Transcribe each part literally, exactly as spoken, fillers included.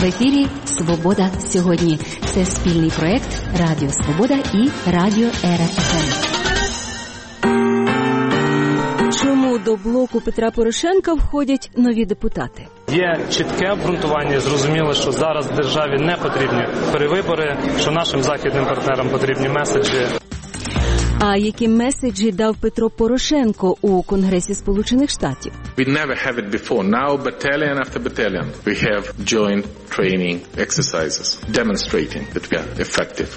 В ефірі «Свобода сьогодні». Це спільний проект Радіо Свобода і Радіо Ера еф ем. Чому до блоку Петра Порошенка входять нові депутати? Є чітке обґрунтування, зрозуміло, що зараз державі не потрібні перевибори, що нашим західним партнерам потрібні меседжі. А які меседжі дав Петро Порошенко у Конгресі Сполучених Штатів? We never have it before. Now, battalion after battalion, we have joint training exercises demonstrating that we are effective.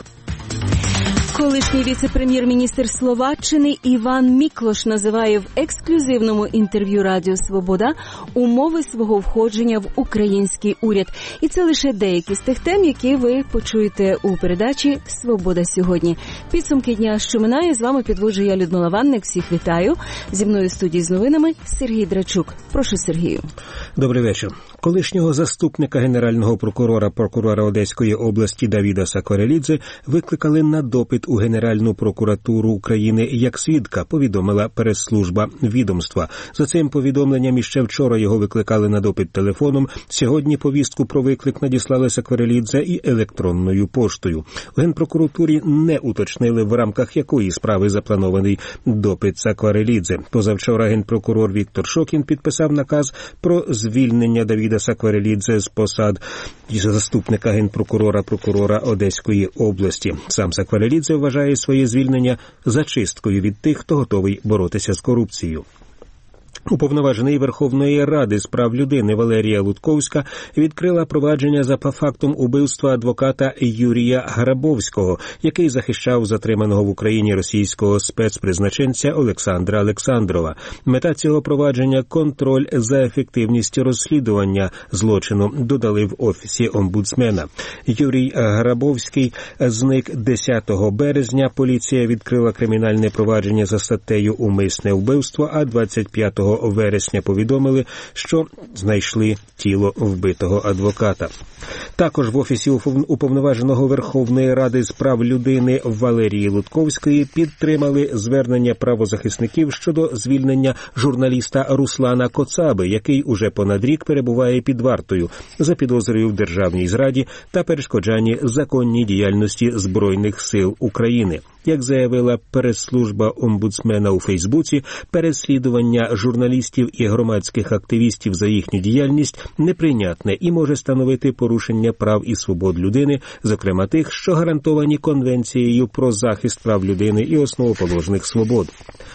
Колишній віце-прем'єр-міністр Словаччини Іван Міклош називає в ексклюзивному інтерв'ю Радіо Свобода умови свого входження в український уряд. І це лише деякі з тих тем, які ви почуєте у передачі «Свобода сьогодні». Підсумки дня, що минає, з вами підводжу я, Людмила Ванник. Всіх вітаю. Зі мною в студії з новинами Сергій Драчук. Прошу, Сергію. Добрий вечір. Колишнього заступника генерального прокурора прокурора Одеської області Давіда Сакварелідзе викликали на допит у Генеральну прокуратуру України як свідка, повідомила прес-служба відомства. За цим повідомленням іще вчора його викликали на допит телефоном. Сьогодні повістку про виклик надіслали Сакварелідзе і електронною поштою. У Генпрокуратурі не уточнили, в рамках якої справи запланований допит Сакварелідзе. Позавчора генпрокурор Віктор Шокін підписав наказ про звільнення Давіда Сакварелідзе з посад заступника генпрокурора прокурора Одеської області. Сам Сакварелідзе вважає своє звільнення зачисткою від тих, хто готовий боротися з корупцією. Уповноважений Верховної Ради з прав людини Валерія Лутковська відкрила провадження за фактом убивства адвоката Юрія Грабовського, який захищав затриманого в Україні російського спецпризначенця Олександра Олександрова. Мета цього провадження – контроль за ефективністю розслідування злочину, додали в Офісі омбудсмена. Юрій Грабовський зник десятого березня. Поліція відкрила кримінальне провадження за статтею «Умисне вбивство», а двадцять п'ятого вересня повідомили, що знайшли тіло вбитого адвоката. Також в Офісі уповноваженого Верховної Ради з прав людини Валерії Лутковської підтримали звернення правозахисників щодо звільнення журналіста Руслана Коцаби, який уже понад рік перебуває під вартою за підозрою в державній зраді та перешкоджанні законній діяльності Збройних сил України. Як заявила прес-служба омбудсмена у Фейсбуці, переслідування журналістів і громадських активістів за їхню діяльність неприйнятне і може становити порушення прав і свобод людини, зокрема тих, що гарантовані Конвенцією про захист прав людини і основоположних свобод.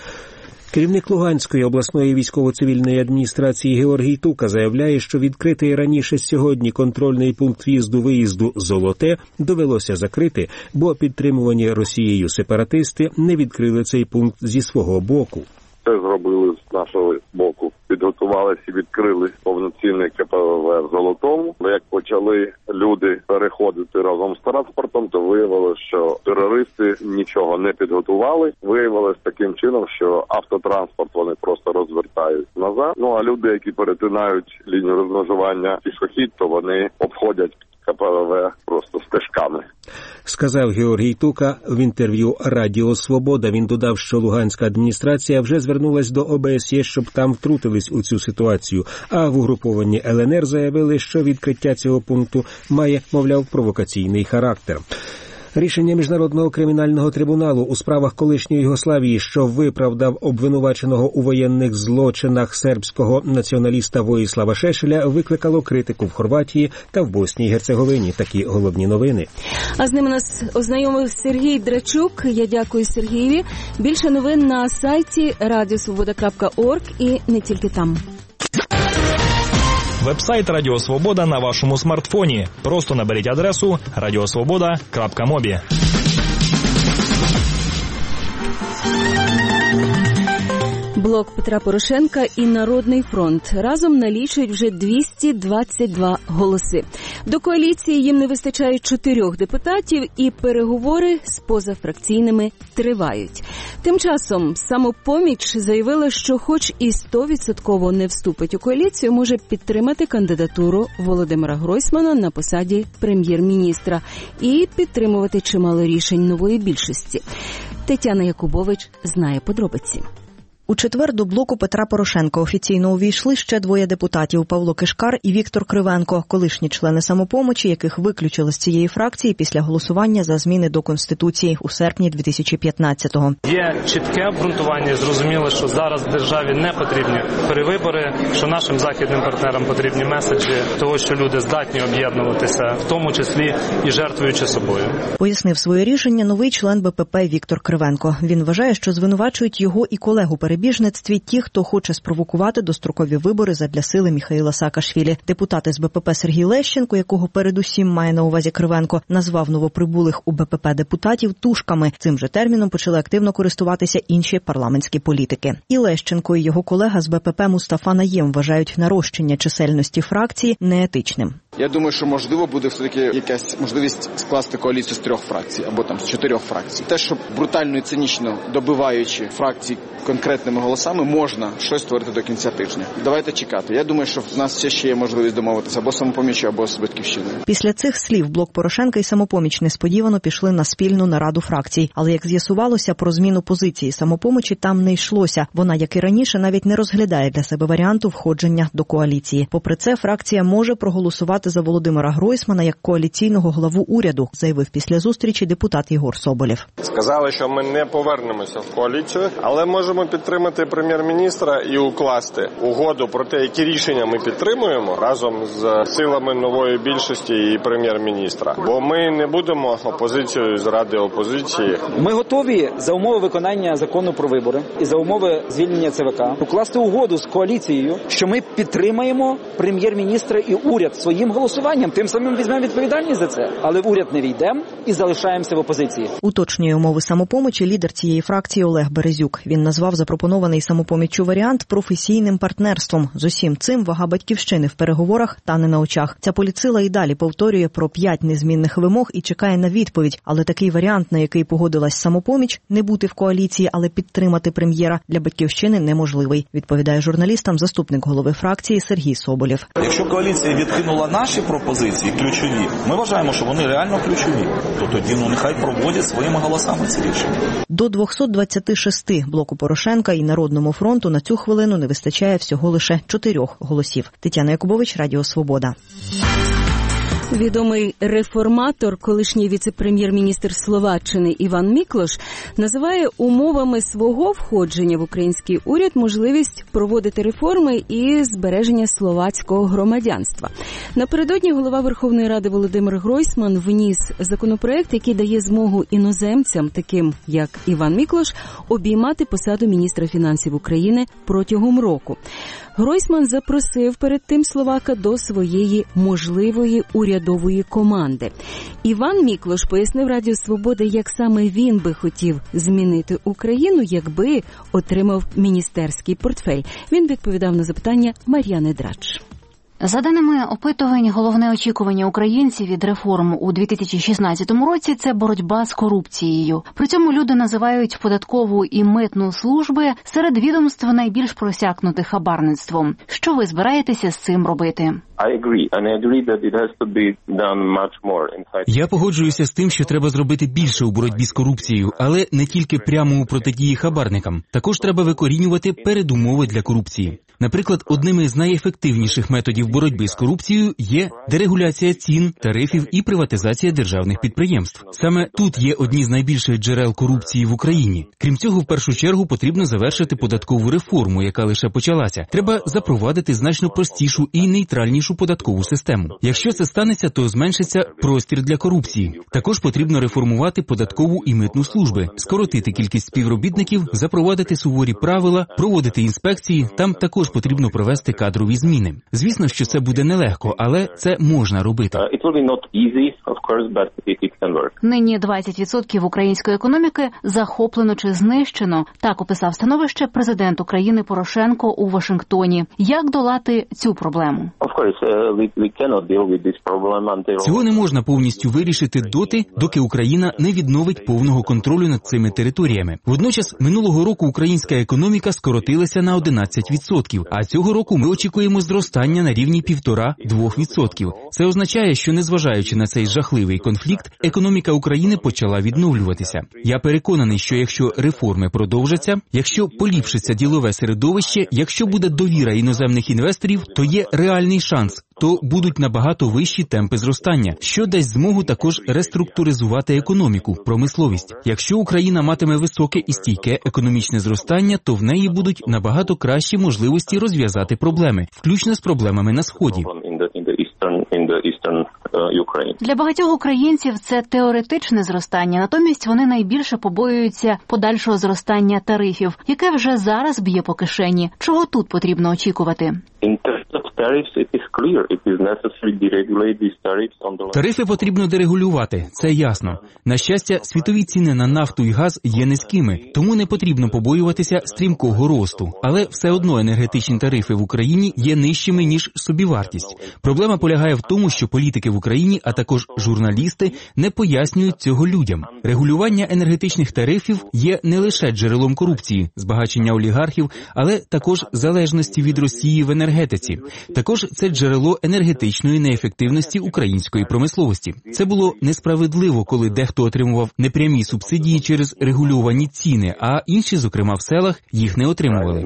Керівник Луганської обласної військово-цивільної адміністрації Георгій Тука заявляє, що відкритий раніше сьогодні контрольний пункт в'їзду-виїзду «Золоте» довелося закрити, бо підтримувані Росією сепаратисти не відкрили цей пункт зі свого боку. Це зробили з нашого боку. Підготувалися і відкрили повноцінний ка пе ве в Золотому. Як почали люди переходити разом з транспортом, то виявилося, що терористи нічого не підготували. Виявилось таким чином, що автотранспорт вони просто розвертають назад. Ну а люди, які перетинають лінію розмежування пішохід, то вони обходять ка пе ве просто стежками. Сказав Георгій Тука в інтерв'ю Радіо Свобода. Він додав, що Луганська адміністрація вже звернулась до о бе ес є, щоб там втрутились у цю ситуацію. А в угрупованні ел ен ер заявили, що відкриття цього пункту має, мовляв, провокаційний характер. Рішення Міжнародного кримінального трибуналу у справах колишньої Югославії, що виправдав обвинуваченого у воєнних злочинах сербського націоналіста Воїслава Шешеля, викликало критику в Хорватії та в Босній і Герцеговині. Такі головні новини. А з ними нас ознайомив Сергій Драчук. Я дякую Сергієві. Більше новин на сайті радіосвобода крапка орг і не тільки там. Веб-сайт Радіо Свобода на вашому смартфоні. Просто наберіть адресу радіосвобода крапка мобі. Блок Петра Порошенка і Народний фронт разом налічують вже двісті двадцять два голоси. До коаліції їм не вистачає чотирьох депутатів, і переговори з позафракційними тривають. Тим часом «Самопоміч» заявила, що хоч і сто відсотків не вступить у коаліцію, може підтримати кандидатуру Володимира Гройсмана на посаді прем'єр-міністра і підтримувати чимало рішень нової більшості. Тетяна Якубович знає подробиці. У четвер до блоку Петра Порошенка офіційно увійшли ще двоє депутатів – Павло Кишкар і Віктор Кривенко, колишні члени «Самопомочі», яких виключили з цієї фракції після голосування за зміни до Конституції у серпні дві тисячі п'ятнадцятого. Є чітке обґрунтування, зрозуміло, що зараз державі не потрібні перевибори, що нашим західним партнерам потрібні меседжі того, що люди здатні об'єднуватися, в тому числі і жертвуючи собою. Пояснив своє рішення новий член БПП Віктор Кривенко. Він вважає, що звинувачують його і колегу перебіжництві ті, хто хоче спровокувати дострокові вибори задля сили Міхаїла Саакашвілі. Депутат з БПП Сергій Лещенко, якого передусім має на увазі Кривенко, назвав новоприбулих у БПП депутатів тушками. Цим же терміном почали активно користуватися інші парламентські політики. І Лещенко, і його колега з БПП Мустафа Наєм вважають нарощення чисельності фракції неетичним. Я думаю, що можливо буде все-таки якась можливість скласти коаліцію з трьох фракцій або там з чотирьох фракцій. Те, що брутально і цинічно добиваючи фракції конкретними голосами, можна щось створити до кінця тижня. Давайте чекати. Я думаю, що в нас ще ще є можливість домовитися або з «Самопоміччю», або з «Батьківщиною». Після цих слів блок Порошенка і «Самопоміч» несподівано пішли на спільну нараду фракцій. Але, як з'ясувалося, про зміну позиції «Самопомочі» там не йшлося. Вона, як і раніше, навіть не розглядає для себе варіанту входження до коаліції. Попри це, фракція може проголосувати за Володимира Гройсмана як коаліційного главу уряду, заявив після зустрічі депутат Єгор Соболєв. Сказали, що ми не повернемося в коаліцію, але можемо підтримати прем'єр-міністра і укласти угоду про те, які рішення ми підтримуємо разом з силами нової більшості і прем'єр-міністра. Бо ми не будемо опозицією заради опозиції. Ми готові за умови виконання закону про вибори і за умови звільнення ЦВК укласти угоду з коаліцією, що ми підтримаємо прем'єр-міністра і уряд своїм голосуванням. Тим самим візьмемо відповідальність за це. Але в уряд не війдемо і залишаємося в опозиції. Уточнює умови «Самопомочі» лідер цієї фракції Олег Березюк. Він назвав запропонований «Самопоміччю» варіант професійним партнерством. З усім цим вага «Батьківщини» в переговорах тане на очах. Ця політсила і далі повторює про п'ять незмінних вимог і чекає на відповідь. Але такий варіант, на який погодилась «Самопоміч» – не бути в коаліції, але підтримати прем'єра – для «Батьківщини» неможливий, відповідає журналістам заступник голови фракції Сергій Соболєв. Якщо коаліція відкинула наші пропозиції ключові, ми вважаємо, що вони реально ключові. То тоді ну нехай проводять своїми голосами ці рішення. До двісті двадцять шість блоку Порошенка і Народному фронту на цю хвилину не вистачає всього лише чотирьох голосів. Тетяна Якубович, Радіо Свобода. Відомий реформатор, колишній віце-прем'єр-міністр Словаччини Іван Міклош, називає умовами свого входження в український уряд можливість проводити реформи і збереження словацького громадянства. Напередодні голова Верховної Ради Володимир Гройсман вніс законопроект, який дає змогу іноземцям, таким як Іван Міклош, обіймати посаду міністра фінансів України протягом року. Гройсман запросив перед тим словака до своєї можливої урядової команди. Іван Міклош пояснив Радіо Свобода, як саме він би хотів змінити Україну, якби отримав міністерський портфель. Він відповідав на запитання Мар'яни Драч. За даними опитувань, головне очікування українців від реформ у дві тисячі шістнадцятому році – це боротьба з корупцією. При цьому люди називають податкову і митну служби серед відомств найбільш просякнутих хабарництвом. Що ви збираєтеся з цим робити? Я погоджуюся з тим, що треба зробити більше у боротьбі з корупцією, але не тільки прямо у протидії хабарникам. Також треба викорінювати передумови для корупції. Наприклад, одним із найефективніших методів боротьби з корупцією є дерегуляція цін, тарифів і приватизація державних підприємств. Саме тут є одні з найбільших джерел корупції в Україні. Крім цього, в першу чергу потрібно завершити податкову реформу, яка лише почалася. Треба запровадити значно простішу і нейтральнішу податкову систему. Якщо це станеться, то зменшиться простір для корупції. Також потрібно реформувати податкову і митну служби, скоротити кількість співробітників, запровадити суворі правила, проводити інспекції. Там також потрібно провести кадрові зміни. Звісно, що це буде нелегко, але це можна робити. Нині двадцять відсотків української економіки захоплено чи знищено. Так описав становище президент України Порошенко у Вашингтоні. Як долати цю проблему? Цього не можна повністю вирішити доти, доки Україна не відновить повного контролю над цими територіями. Водночас, минулого року українська економіка скоротилася на одинадцять відсотків, а цього року ми очікуємо зростання на рівні півтора-двох відсотків. Це означає, що незважаючи на цей жахливий конфлікт, економіка України почала відновлюватися. Я переконаний, що якщо реформи продовжаться, якщо поліпшиться ділове середовище, якщо буде довіра іноземних інвесторів, то є реальний шанс, то будуть набагато вищі темпи зростання, що дасть змогу також реструктуризувати економіку, промисловість. Якщо Україна матиме високе і стійке економічне зростання, то в неї будуть набагато кращі можливості розв'язати проблеми, включно з проблемами на Сході. Для багатьох українців це теоретичне зростання, натомість вони найбільше побоюються подальшого зростання тарифів, яке вже зараз б'є по кишені. Чого тут потрібно очікувати? Тарифи потрібно дерегулювати, це ясно. На щастя, світові ціни на нафту і газ є низькими, тому не потрібно побоюватися стрімкого росту. Але все одно енергетичні тарифи в Україні є нижчими, ніж собівартість. Проблема полягає в тому, що політики в Україні, а також журналісти, не пояснюють цього людям. Регулювання енергетичних тарифів є не лише джерелом корупції, збагачення олігархів, але також залежності від Росії в енергетиці. Також це джерело енергетичної неефективності української промисловості. Це було несправедливо, коли дехто отримував непрямі субсидії через регульовані ціни, а інші, зокрема в селах, їх не отримували.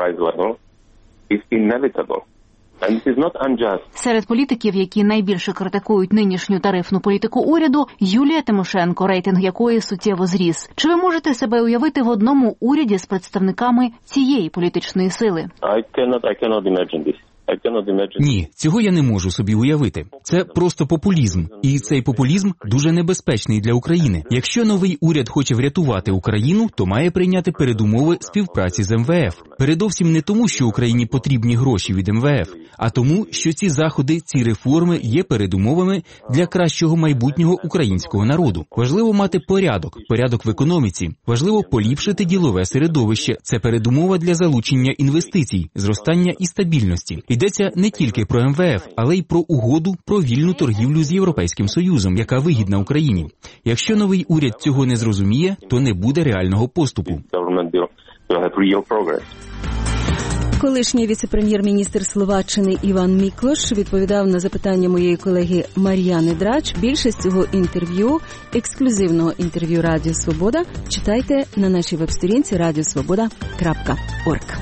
Серед політиків, які найбільше критикують нинішню тарифну політику уряду, Юлія Тимошенко, рейтинг якої суттєво зріс. Чи ви можете себе уявити в одному уряді з представниками цієї політичної сили? I cannot, I cannot imagine this. Ні, цього я не можу собі уявити. Це просто популізм. І цей популізм дуже небезпечний для України. Якщо новий уряд хоче врятувати Україну, то має прийняти передумови співпраці з ем ве еф. Передовсім не тому, що Україні потрібні гроші від ем ве еф, а тому, що ці заходи, ці реформи є передумовами для кращого майбутнього українського народу. Важливо мати порядок, порядок в економіці. Важливо поліпшити ділове середовище. Це передумова для залучення інвестицій, зростання і стабільності. Йдеться не тільки про ем ве еф, але й про угоду про вільну торгівлю з Європейським Союзом, яка вигідна Україні. Якщо новий уряд цього не зрозуміє, то не буде реального поступу. Колишній віце-прем'єр-міністр Словаччини Іван Міклош відповідав на запитання моєї колеги Мар'яни Драч. Більшість цього інтерв'ю, ексклюзивного інтерв'ю Радіо Свобода, читайте на нашій веб-сторінці радіосвобода крапка орг.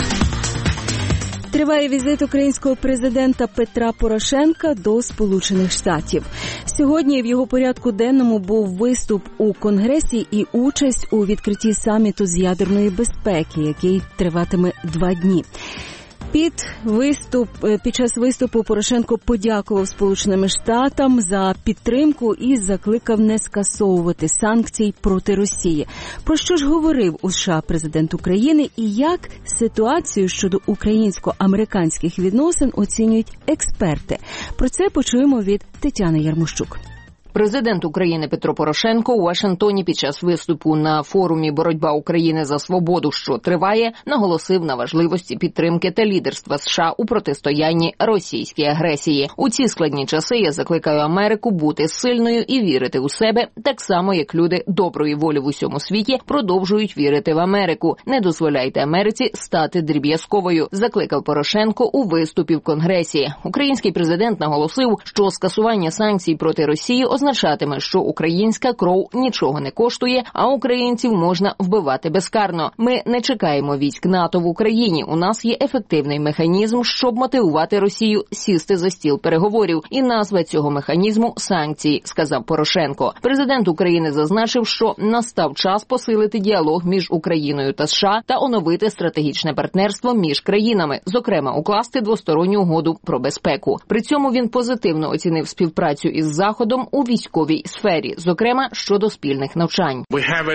Триває візит українського президента Петра Порошенка до Сполучених Штатів. Сьогодні в його порядку денному був виступ у Конгресі і участь у відкритті саміту з ядерної безпеки, який триватиме два дні. Під виступ під час виступу Порошенко подякував Сполученим Штатам за підтримку і закликав не скасовувати санкцій проти Росії. Про що ж говорив у США президент України і як ситуацію щодо українсько-американських відносин оцінюють експерти? Про це почуємо від Тетяни Ярмощук. Президент України Петро Порошенко у Вашингтоні під час виступу на форумі «Боротьба України за свободу», що триває, наголосив на важливості підтримки та лідерства США у протистоянні російській агресії. У ці складні часи я закликаю Америку бути сильною і вірити у себе, так само, як люди доброї волі в усьому світі продовжують вірити в Америку. Не дозволяйте Америці стати дріб'язковою, закликав Порошенко у виступі в Конгресі. Український президент наголосив, що скасування санкцій проти Росії означатиме, що українська кров нічого не коштує, а українців можна вбивати безкарно. Ми не чекаємо військ НАТО в Україні. У нас є ефективний механізм, щоб мотивувати Росію сісти за стіл переговорів. І назва цього механізму – санкції, сказав Порошенко. Президент України зазначив, що настав час посилити діалог між Україною та США та оновити стратегічне партнерство між країнами, зокрема укласти двосторонню угоду про безпеку. При цьому він позитивно оцінив співпрацю із Заходом у військовій сфері, зокрема щодо спільних навчань.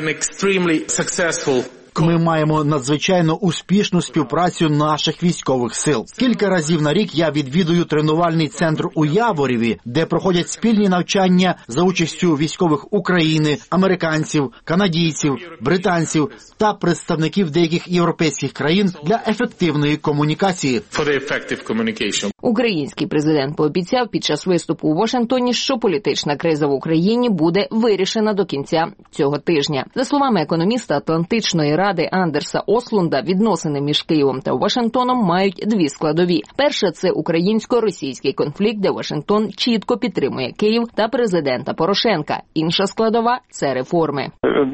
Ми маємо надзвичайно успішну співпрацю наших військових сил. Кілька разів на рік я відвідую тренувальний центр у Яворіві, де проходять спільні навчання за участю військових України, американців, канадійців, британців та представників деяких європейських країн для ефективної комунікації. Український президент пообіцяв під час виступу у Вашингтоні, що політична криза в Україні буде вирішена до кінця цього тижня. За словами економіста Атлантичної ради ради Андерса Ослунда відносини між Києвом та Вашингтоном мають дві складові. Перша – це українсько-російський конфлікт, де Вашингтон чітко підтримує Київ та президента Порошенка. Інша складова – це реформи.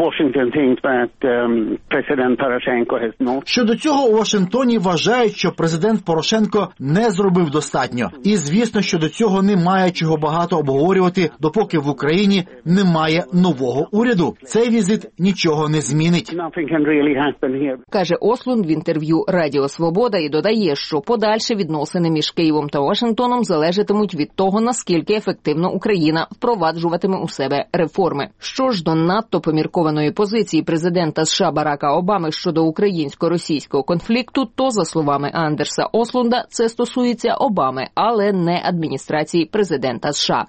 Щодо цього у Вашингтоні вважають, що президент Порошенко не зробив достатньо. І, звісно, що до цього немає чого багато обговорювати, допоки в Україні немає нового уряду. Цей візит нічого не змінить. Каже Ослунд в інтерв'ю Радіо Свобода і додає, що подальші відносини між Києвом та Вашингтоном залежатимуть від того, наскільки ефективно Україна впроваджуватиме у себе реформи. Що ж до надто поміркованої позиції президента США Барака Обами щодо українсько-російського конфлікту, то, за словами Андерса Ослунда, це стосується Обами, але не адміністрації президента США.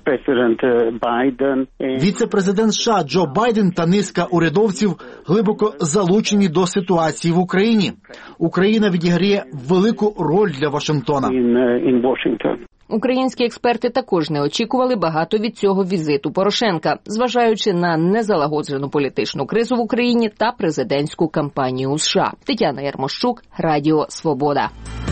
Віце-президент США Джо Байден та низка урядовців глибоко залучені до ситуації в Україні. Україна відіграє велику роль для Вашингтона. Українські експерти також не очікували багато від цього візиту Порошенка, зважаючи на незалагоджену політичну кризу в Україні та президентську кампанію у США. Тетяна Ярмощук, Радіо Свобода.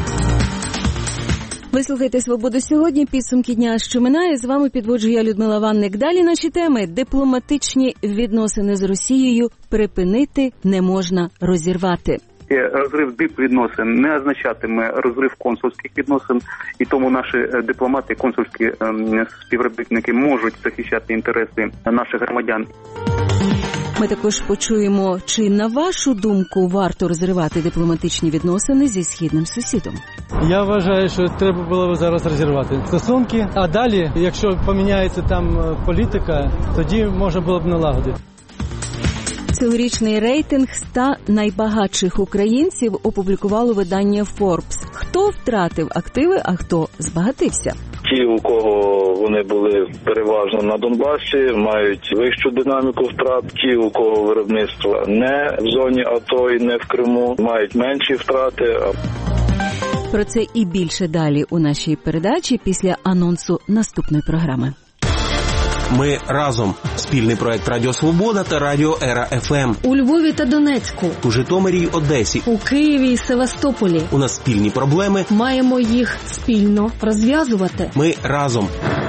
Ви слухаєте «Свободу сьогодні», підсумки дня, що минає. З вами підводжу я, Людмила Ванник. Далі наші теми. Дипломатичні відносини з Росією припинити не можна, розірвати. Розрив дипвідносин не означатиме розрив консульських відносин, і тому наші дипломати, консульські співробітники можуть захищати інтереси наших громадян. Ми також почуємо, чи, на вашу думку, варто розривати дипломатичні відносини зі східним сусідом. Я вважаю, що треба було б зараз розірвати стосунки, а далі, якщо поміняється там політика, тоді можна було б налагодити. Цьогорічний рейтинг ста найбагатших українців опублікувало видання Forbes. Хто втратив активи, а хто збагатився? Ті, у кого вони були переважно на Донбасі, мають вищу динаміку втрат. Ті, у кого виробництво не в зоні АТО і не в Криму, мають менші втрати. Про це і більше далі у нашій передачі після анонсу наступної програми. Ми разом. Спільний проект Радіо Свобода та Радіо Ера еф ем. У Львові та Донецьку. У Житомирі й Одесі. У Києві і Севастополі. У нас спільні проблеми. Маємо їх спільно розв'язувати. Ми разом.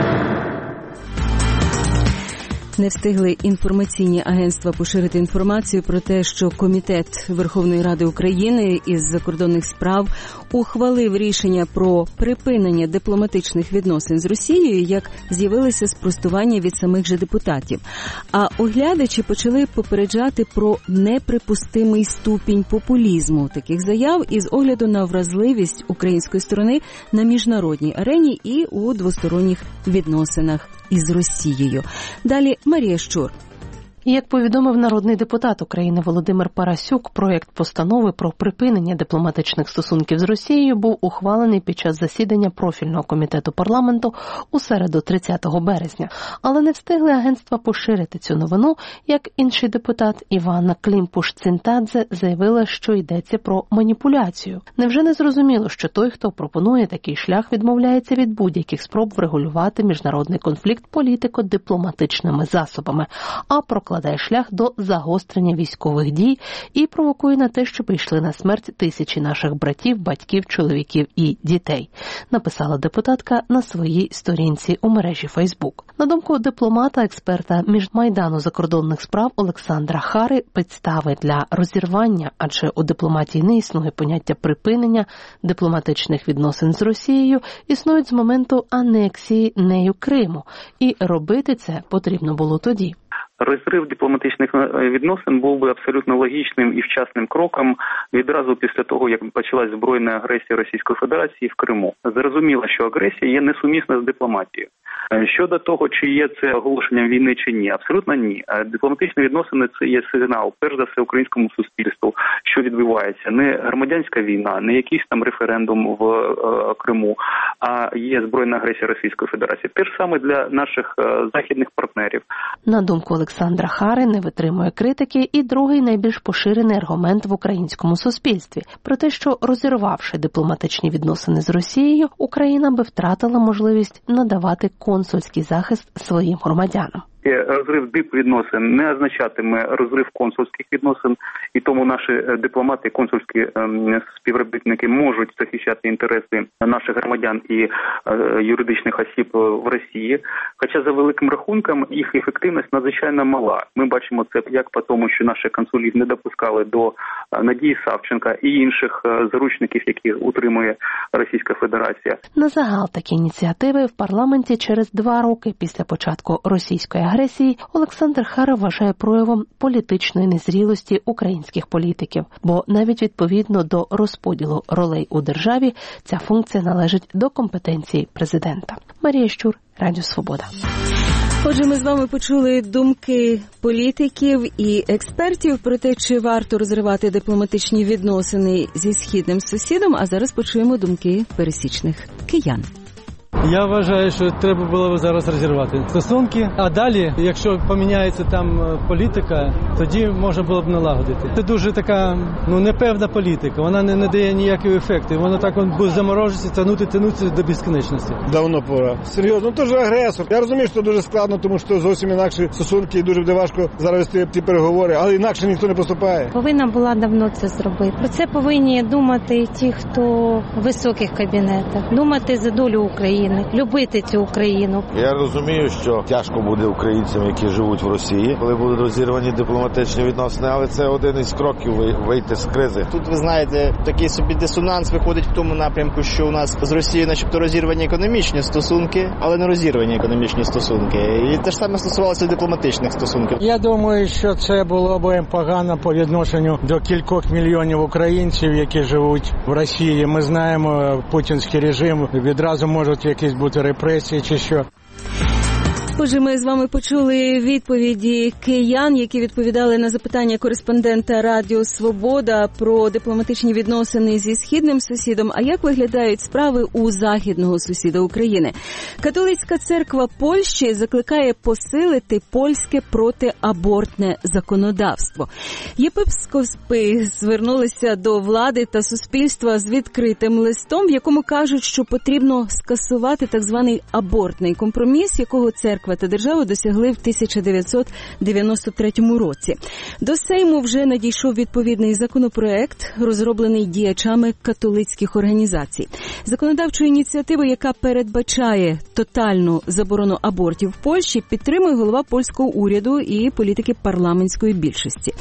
Не встигли інформаційні агентства поширити інформацію про те, що Комітет Верховної Ради України із закордонних справ ухвалив рішення про припинення дипломатичних відносин з Росією, як з'явилися спростування від самих же депутатів. А оглядачі почали попереджати про неприпустимий ступінь популізму таких заяв із огляду на вразливість української сторони на міжнародній арені і у двосторонніх відносинах із Росією. Далі Марія Щур. Як повідомив народний депутат України Володимир Парасюк, проєкт постанови про припинення дипломатичних стосунків з Росією був ухвалений під час засідання профільного комітету парламенту у середу тридцятого березня. Але не встигли агентства поширити цю новину, як інший депутат Іванна Клімпуш-Цинтадзе заявила, що йдеться про маніпуляцію. Невже не зрозуміло, що той, хто пропонує такий шлях, відмовляється від будь-яких спроб врегулювати міжнародний конфлікт політико-дипломатичними засобами, а прокладає шлях до загострення військових дій і провокує на те, що прийшли на смерть тисячі наших братів, батьків, чоловіків і дітей, написала депутатка на своїй сторінці у мережі Фейсбук. На думку дипломата, експерта Міжмайдану закордонних справ Олександра Хари, підстави для розірвання, адже у дипломатії не існує поняття припинення дипломатичних відносин з Росією, існують з моменту анексії нею Криму, і робити це потрібно було тоді. Розрив дипломатичних відносин був би абсолютно логічним і вчасним кроком відразу після того, як почалась збройна агресія Російської Федерації в Криму. Зрозуміло, що агресія є несумісна з дипломатією. Щодо того, чи є це оголошенням війни чи ні, абсолютно ні. Дипломатичні відносини – це є сигнал, перш за все, українському суспільству, що відбувається. Не громадянська війна, не якийсь там референдум в е, Криму, а є збройна агресія Російської Федерації. Те ж саме для наших е, західних партнерів. На думку Олександра Хари, не витримує критики і другий найбільш поширений аргумент в українському суспільстві про те, що розірвавши дипломатичні відносини з Росією, Україна би втратила можливість надавати консульський захист своїм громадянам. Розрив дипвідносин не означатиме розрив консульських відносин, і тому наші дипломати, консульські співробітники можуть захищати інтереси наших громадян і юридичних осіб в Росії. Хоча за великим рахунком їх ефективність надзвичайно мала. Ми бачимо це як по тому, що наші консулів не допускали до Надії Савченка і інших заручників, які утримує Російська Федерація. На загал такі ініціативи в парламенті через два роки після початку російської агресії Олександр Хара вважає проявом політичної незрілості українських політиків, бо навіть відповідно до розподілу ролей у державі ця функція належить до компетенції президента. Марія Щур, Радіо Свобода. Отже, ми з вами почули думки політиків і експертів про те, чи варто розривати дипломатичні відносини зі східним сусідом, а зараз почуємо думки пересічних киян. Я вважаю, що треба було зараз розірвати стосунки, а далі, якщо поміняється там політика, тоді можна було б налагодити. Це дуже така, ну, непевна політика, вона не, не дає ніякого ефекту, вона так буде заморожуватися, тягнути, тягнутися до безкінечності. Давно пора. Серйозно, ну, то ж агресор. Я розумію, що це дуже складно, тому що зовсім інакші стосунки і дуже буде важко зараз вести ті переговори, але інакше ніхто не поступає. Повинна була давно це зробити. Про це повинні думати ті, хто в високих кабінетах, думати за долю України. Любити цю Україну. Я розумію, що тяжко буде українцям, які живуть в Росії, коли будуть розірвані дипломатичні відносини, але це один із кроків вийти з кризи. Тут, ви знаєте, такий собі дисонанс виходить в тому напрямку, що у нас з Росією начебто розірвані економічні стосунки, але не розірвані економічні стосунки. І те ж саме стосувалося дипломатичних стосунків. Я думаю, що це було б погано по відношенню до кількох мільйонів українців, які живуть в Росії. Ми знаємо, путінський режим відразу можуть якісь бути репресії чи що. Отже, ми з вами почули відповіді киян, які відповідали на запитання кореспондента Радіо Свобода про дипломатичні відносини зі східним сусідом. А як виглядають справи у західного сусіда України? Католицька церква Польщі закликає посилити польське протиабортне законодавство. Єпископи звернулися до влади та суспільства з відкритим листом, в якому кажуть, що потрібно скасувати так званий абортний компроміс, якого церква та держава досягли в тисяча дев'ятсот дев'яносто третьому році. До Сейму вже надійшов відповідний законопроект, розроблений діячами католицьких організацій. Законодавчу ініціативу, яка передбачає тотальну заборону абортів в Польщі, підтримує голова польського уряду і політики парламентської більшості.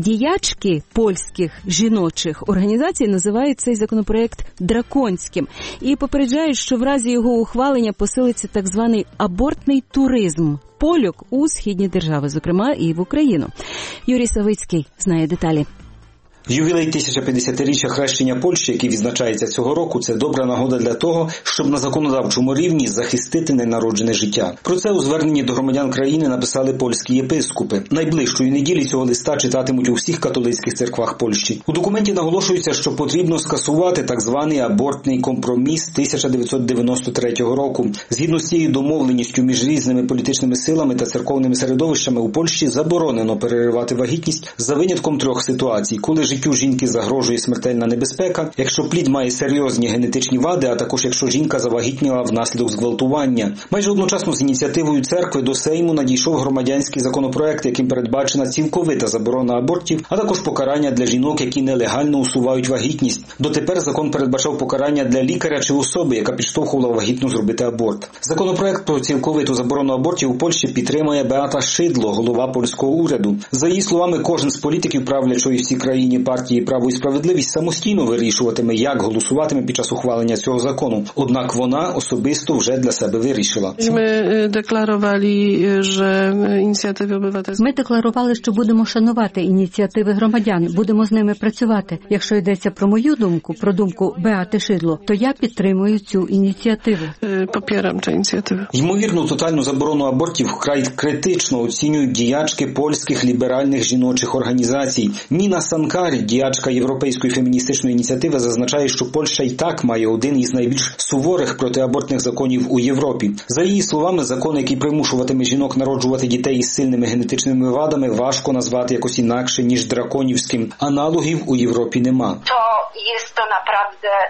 Діячки польських жіночих організацій називають цей законопроект драконським і попереджають, що в разі його ухвалення посилиться так званий абортний туризм польок у східні держави, зокрема і в Україну. Юрій Савицький знає деталі. Ювілей тисяча п'ятдесятиріччя хрещення Польщі, який відзначається цього року, це добра нагода для того, щоб на законодавчому рівні захистити ненароджене життя. Про це у зверненні до громадян країни написали польські єпископи. Найближчої неділі цього листа читатимуть у всіх католицьких церквах Польщі. У документі наголошується, що потрібно скасувати так званий абортний компроміс тисяча дев'ятсот дев'яносто третього року. Згідно з цією домовленістю між різними політичними силами та церковними середовищами у Польщі заборонено переривати вагітність за винятком трьох ситуацій, коли життю жінки загрожує смертельна небезпека, якщо плід має серйозні генетичні вади, а також якщо жінка завагітніла внаслідок зґвалтування. Майже одночасно з ініціативою церкви до Сейму надійшов громадянський законопроект, яким передбачена цілковита заборона абортів, а також покарання для жінок, які нелегально усувають вагітність. Дотепер закон передбачав покарання для лікаря чи особи, яка підштовхувала вагітну зробити аборт. Законопроект про цілковиту заборону абортів у Польщі підтримує Беата Шидло, голова польського уряду. За її словами, кожен з політиків правлячої в цій країні партії «Право і справедливість» самостійно вирішуватиме, як голосуватиме під час ухвалення цього закону. Однак вона особисто вже для себе вирішила. Ми декларували, що ініціативи обивательські. Ми декларували, що будемо шанувати ініціативи громадян, будемо з ними працювати. Якщо йдеться про мою думку, про думку Беати Шидло, то я підтримую цю ініціативу. Попірам цю ініціативу. Ймовірну тотальну заборону абортів вкрай критично оцінюють діячки польських ліберальних жіночих організацій. Ніна Санкарі, діячка європейської феміністичної ініціативи, зазначає, що Польща і так має один із найбільш суворих протиабортних законів у Європі. За її словами, закон, який примушуватиме жінок народжувати дітей із сильними генетичними вадами, важко назвати якось інакше, ніж драконівським. Аналогів у Європі нема. To jest to naprawdę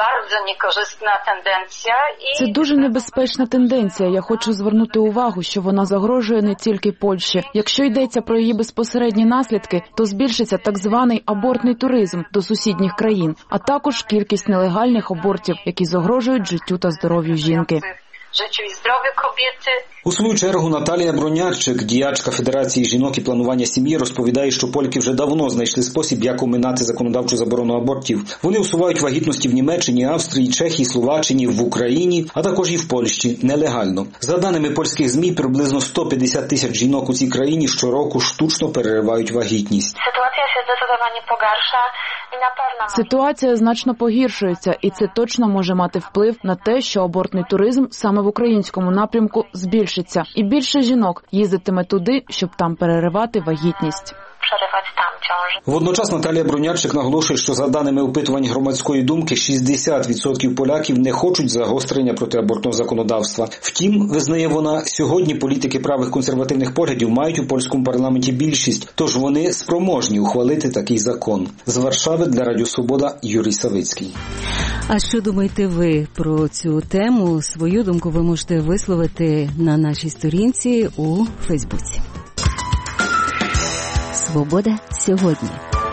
Це дуже небезпечна тенденція. Я хочу звернути увагу, що вона загрожує не тільки Польщі. Якщо йдеться про її безпосередні наслідки, то збільшиться так званий абортний туризм до сусідніх країн, а також кількість нелегальних абортів, які загрожують життю та здоров'ю жінки. Życiu i zdrowiu kobiety. У свою чергу Наталія Бронярчик, діячка Федерації жінок і планування сім'ї, розповідає, що польки вже давно знайшли спосіб, як оминати законодавчу заборону абортів. Вони усувають вагітності в Німеччині, Австрії, Чехії, Словаччині, в Україні, а також і в Польщі, нелегально. За даними польських ЗМІ, приблизно сто п'ятдесят тисяч жінок у цій країні щороку штучно переривають вагітність. Ситуація się zdecydowanie pogarsza. Ситуація значно погіршується, і це точно може мати вплив на те, що абортний туризм саме в українському напрямку збільшиться. І більше жінок їздитиме туди, щоб там переривати вагітність. Водночас Наталія Бронярчик наголошує, що за даними опитувань громадської думки, шістдесят відсотків поляків не хочуть загострення протиабортного законодавства. Втім, визнає вона, сьогодні політики правих консервативних поглядів мають у польському парламенті більшість, тож вони спроможні ухвалити такий закон. З Варшави для Радіо Свобода Юрій Савицький. А що думаєте ви про цю тему? Свою думку ви можете висловити на нашій сторінці у Фейсбуці. Свобода сьогодні.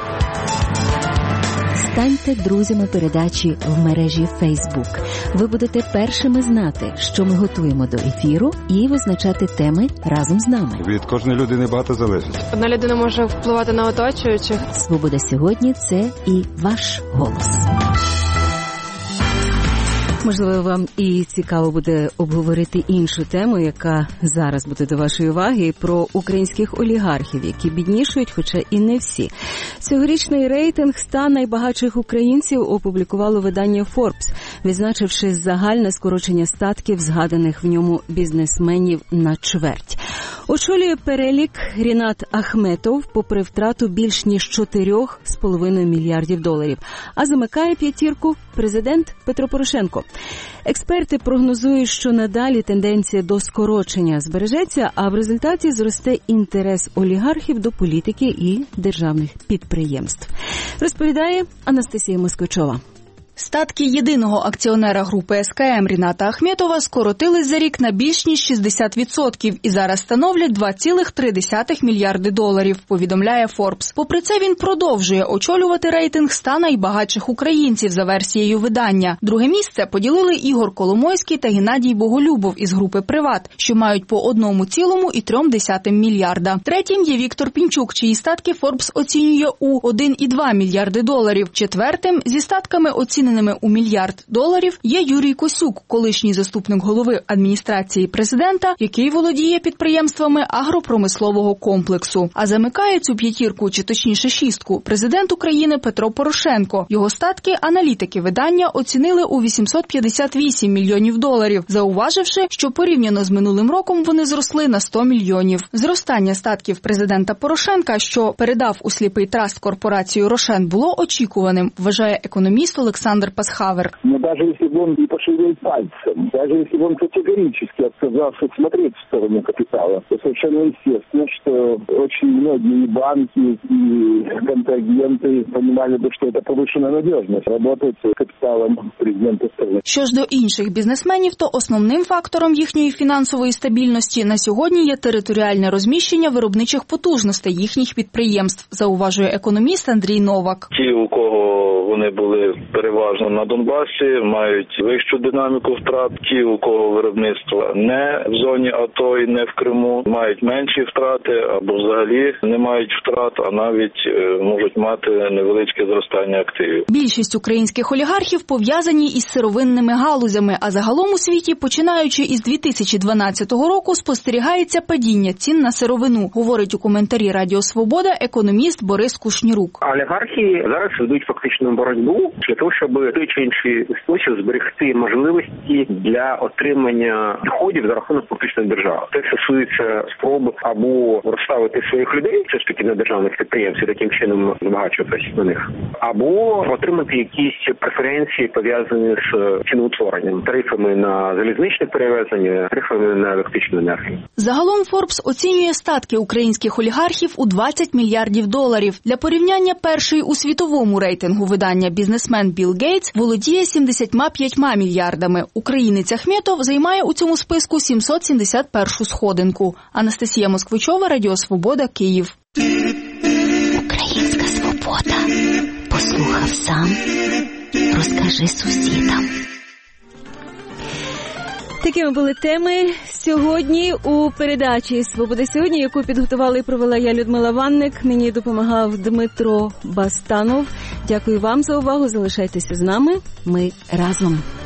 Станьте друзями передачі в мережі Facebook. Ви будете першими знати, що ми готуємо до ефіру, і визначати теми разом з нами. Від кожної людини багато залежить. Одна людина може впливати на оточуючих. Свобода сьогодні – це і ваш голос. Можливо, вам і цікаво буде обговорити іншу тему, яка зараз буде до вашої уваги, про українських олігархів, які біднішують, хоча і не всі. Цьогорічний рейтинг ста найбагатших українців опублікувало видання Forbes, відзначивши загальне скорочення статків згаданих в ньому бізнесменів на чверть. Очолює перелік Рінат Ахметов, попри втрату більш ніж чотирьох з половиною мільярдів доларів. А замикає п'ятірку президент Петро Порошенко. Експерти прогнозують, що надалі тенденція до скорочення збережеться, а в результаті зросте інтерес олігархів до політики і державних підприємств. Розповідає Анастасія Москвичова. Статки єдиного акціонера групи ес ка ем Ріната Ахметова скоротились за рік на більш ніж шістдесят відсотків і зараз становлять два цілих три десятих мільярди доларів, повідомляє Forbes. Попри це він продовжує очолювати рейтинг ста найбагатших українців за версією видання. Друге місце поділили Ігор Коломойський та Геннадій Боголюбов із групи «Приват», що мають по одному цілому і трьом десятим мільярда. Третім є Віктор Пінчук, чиї статки Forbes оцінює у один і два мільярди доларів. Четвертим зі статками оцінює у мільярд доларів є Юрій Косюк, колишній заступник голови адміністрації президента, який володіє підприємствами агропромислового комплексу. А замикає цю п'ятірку, чи точніше шістку, президент України Петро Порошенко. Його статки аналітики видання оцінили у вісімсот п'ятдесят вісім мільйонів доларів, зауваживши, що порівняно з минулим роком вони зросли на сто мільйонів. Зростання статків президента Порошенка, що передав у сліпий траст корпорацію «Рошен», було очікуваним, вважає економіст Олександр Пасхавер. Но даже если бы он не пошевелил пальцем, даже если бы он категорически отказался смотреть в сторону капитала, то совершенно естественно, что очень многие банки и контрагенты понимали бы, что это повышенная надежность работать с капиталом президента страны. Що ж до інших бізнесменів, то основним фактором їхньої фінансової стабільності на сьогодні є територіальне розміщення виробничих потужностей їхніх підприємств, зауважує економіст Андрій Новак. Ті, у кого вони були переважно на Донбасі, мають вищу динаміку втрат. Ті, у кого виробництво не в зоні АТО і не в Криму, мають менші втрати або взагалі не мають втрат, а навіть можуть мати невеличке зростання активів. Більшість українських олігархів пов'язані із сировинними галузями, а загалом у світі, починаючи із дві тисячі дванадцятого року, спостерігається падіння цін на сировину, говорить у коментарі Радіо Свобода економіст Борис Кушнірук. Олігархи зараз ведуть фактично боротьбу для того, щоб той чи інший спосіб зберегти можливості для отримання доходів за рахунок фактично держави. Це стосується спроб або розставити своїх людей, все ж таки на державних підприємствах, таким чином збагачуватись на них, або отримати якісь преференції, пов'язані з ціноутворенням, тарифами на залізничне перевезення, тарифами на електричну енергію. Загалом Forbes оцінює статки українських олігархів у двадцять мільярдів доларів. Для порівняння, перший у світовому рейтингу видання питання бізнесмен Білл Гейтс володіє сімдесят п'ять мільярдами. Українець Ахметов займає у цьому списку сімсот сімдесят першу сходинку. Анастасія Москвичова, Радіо Свобода, Київ. Українська свобода. Послухав сам. Розкажи сусідам. Такими були теми сьогодні у передачі «Свобода сьогодні», яку підготувала і провела я, Людмила Ванник. Мені допомагав Дмитро Бастанов. Дякую вам за увагу. Залишайтеся з нами. Ми разом.